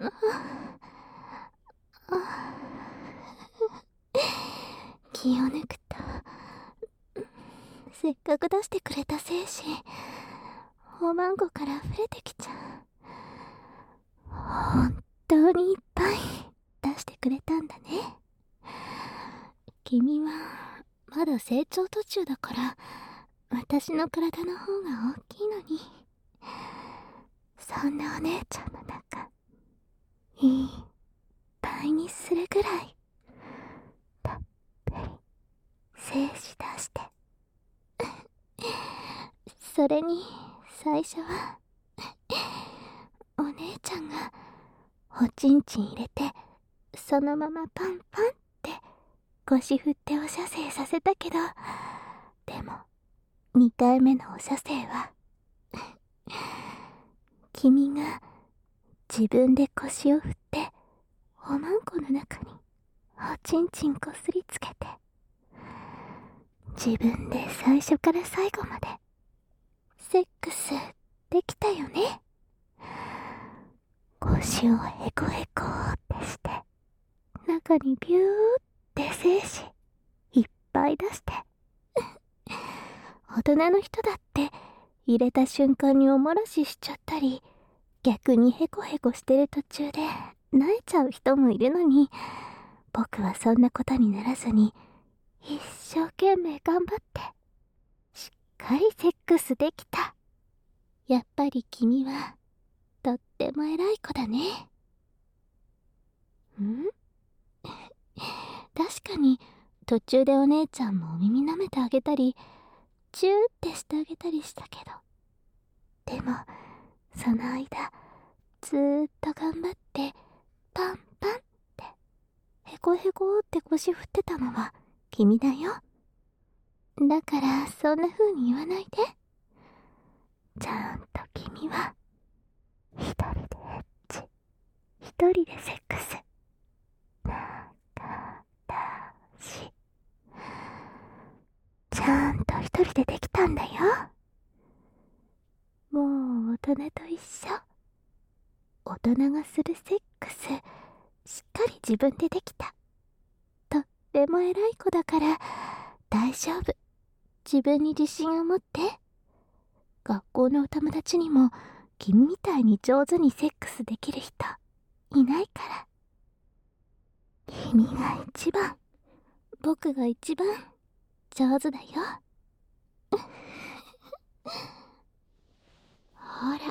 気を抜くと、せっかく出してくれた精子、おまんこから溢れてきちゃう。本当にいっぱい出してくれたんだね。君はまだ成長途中だから、私の体の方が大きいのに。そんなお姉ちゃんの中、いっぱいにするぐらい、たっぷり精子出して。それに、最初は、お姉ちゃんが、おちんちん入れて、そのままパンパンって腰振ってお射精させたけど、でも、2回目のお射精は、君が自分で腰を振って、おまんこの中におちんちんこすりつけて、自分で最初から最後まで、セックスできたよね。腰をヘコヘコってして、中にビューって精子いっぱい出して。大人の人だって入れた瞬間におもらししちゃったり、逆にヘコヘコしてる途中で萎えちゃう人もいるのに、僕はそんなことにならずに一生懸命頑張ってしっかりセックスできた。やっぱり君はとっても偉い子だね。確かに途中でお姉ちゃんもお耳舐めてあげたり、チューってしてあげたりしたけど、でもその間ずーっと頑張ってパンパンってヘコヘコって腰振ってたのは君だよ。だからそんな風に言わないで。ちゃんと君は一人でエッチ、一人でセックス、仲出し、ちゃんと一人でできたんだよ。もう大人と一緒。大人がするセックス、しっかり自分でできた。とっても偉い子だから大丈夫。自分に自信を持って。学校のお友達にも君みたいに上手にセックスできる人いないから。君が一番、僕が一番上手だよ。ほら、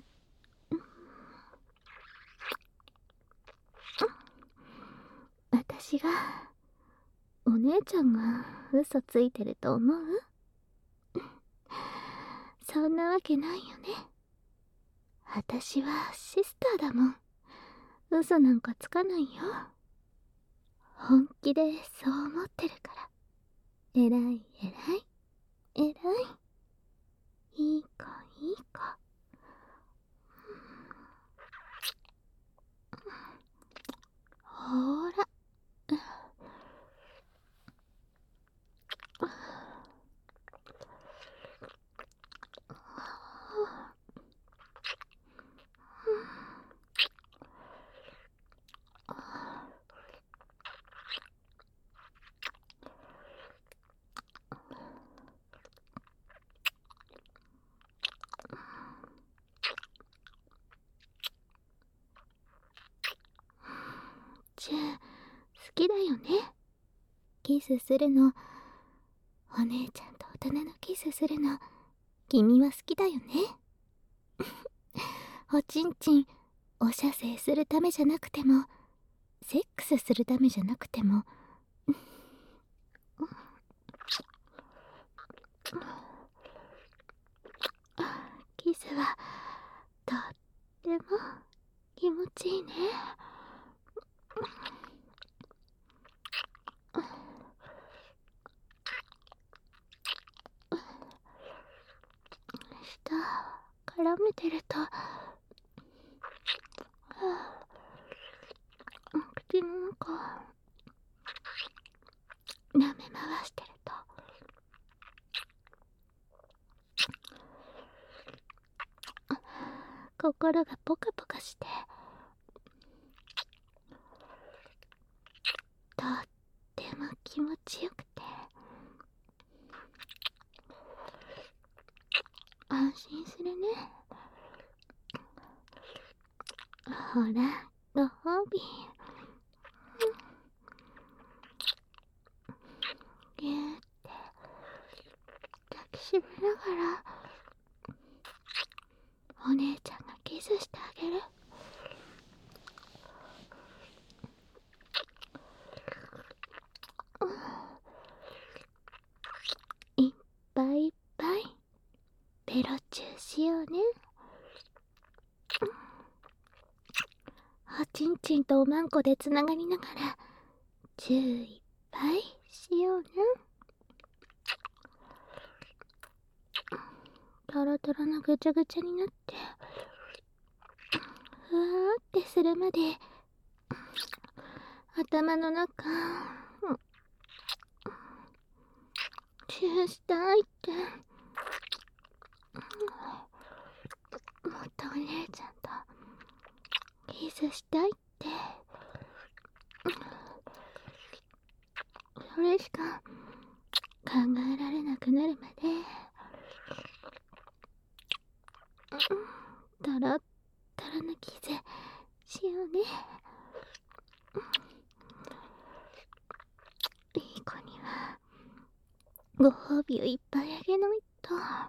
私がお姉ちゃんが嘘ついてると思う？そんなわけないよね。私はシスターだもん。嘘なんかつかないよ。本気でそう思ってるから。偉い偉い偉い。いい子いい子。ほら。チュー、好きだよね。キスするの。お姉ちゃんと大人のキスするの。君は好きだよね。おちんちん、お射精するためじゃなくても、セックスするためじゃなくても、キスはとっても気持ちいいね。舌絡めてると、口の中舐め回してると、心がポカポカして、 気持ちよくて安心するね。ほら、ご褒美。ぎゅーって抱きしめながらお姉ちゃんがキスしてあげる。いっぱいいっぱいペロチューしようね。おちんちんとおまんこでつながりながらチューいっぱいしようね。トロトロのぐちゃぐちゃになってふわーってするまで頭の中チューしたいって、もっとお姉ちゃんとキスしたいって、それしか考えられなくなるまでトロットロのキスしようね。いい子にはご褒美をいっぱいあげないと。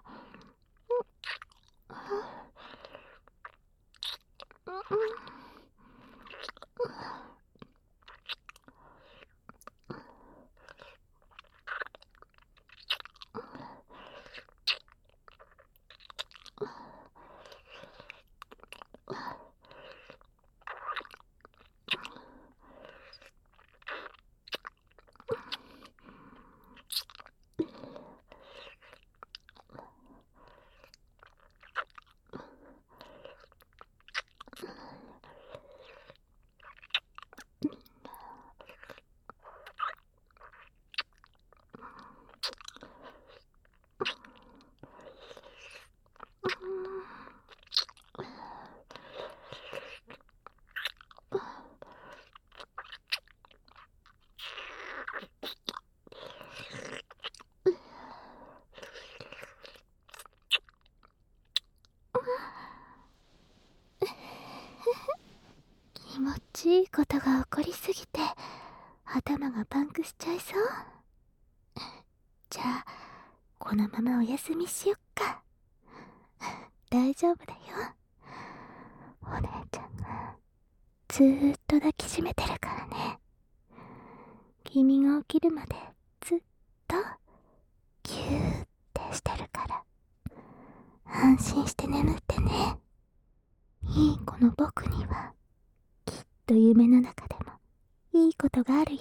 気持ちいいことが起こりすぎて頭がパンクしちゃいそう。じゃあこのままお休みしよっか。大丈夫だよ。お姉ちゃんがずーっと抱きしめてるからね。君が起きるまでずっとギューってしてるから、安心して眠ってね。いい子の僕にはきっと夢の中でもいいことがあるよ。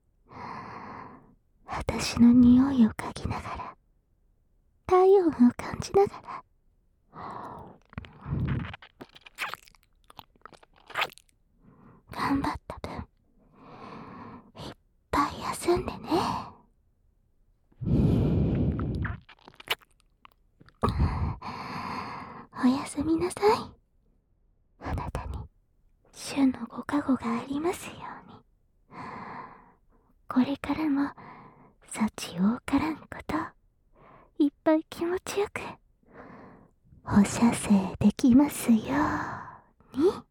私の匂いを嗅ぎながら、体温を感じながら、頑張った分いっぱい休んでね。おやすみなさい。あなたに旬のご加護がありますように。これからも幸多からんこといっぱい気持ちよくお射精できますように。